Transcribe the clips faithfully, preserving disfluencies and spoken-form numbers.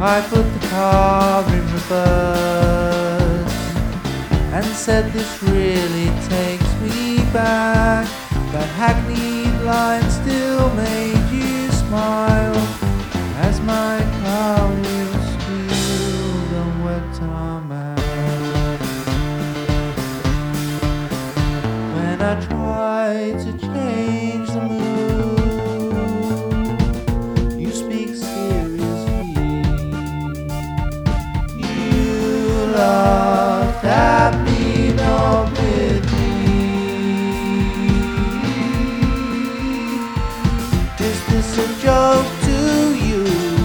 I put the car in reverse and said, this really takes me back. That hackneyed line still made you smile as my car wheels squealed on wet tarmac. When I tried to change the mood, you speak seriously. You laughed at me, not with me. Is this a joke to you?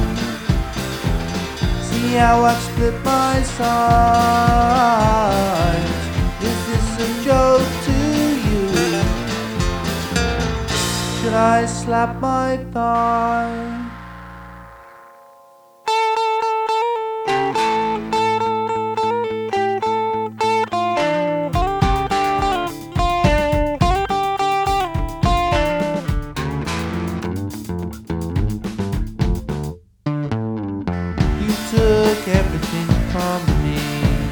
See how I've split my sides. Is this a joke to you? Should I slap my thigh? Took everything from me.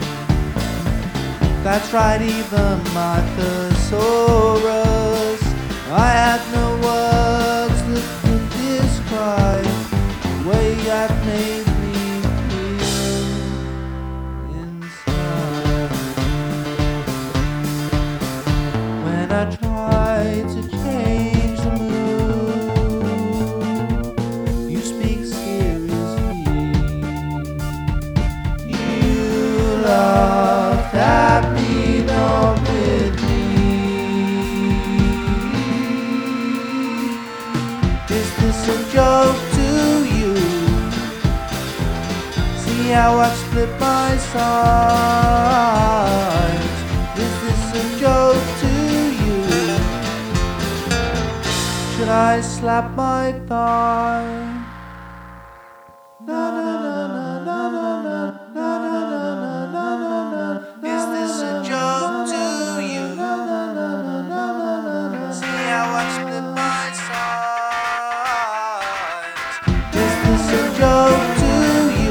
That's right, even my thesaurus. I had no words that could describe the way that made me feel inside. When I tried to change the mood, you speak seriously. Laughed at me, not with me. Is this a joke to you? See how I've split my sides. Is this a joke to you? Should I slap my thigh? Na na na na na na na na na na na. Is this a joke to you? See how I split my sides. Is this a joke to you?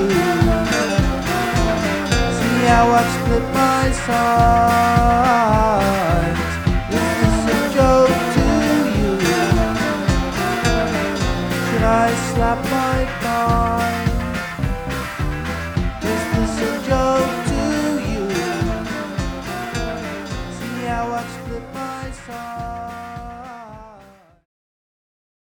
See how I split my sides. Is this a joke to you? Should I slap my thigh? Is this a joke to you? See how I've split my side.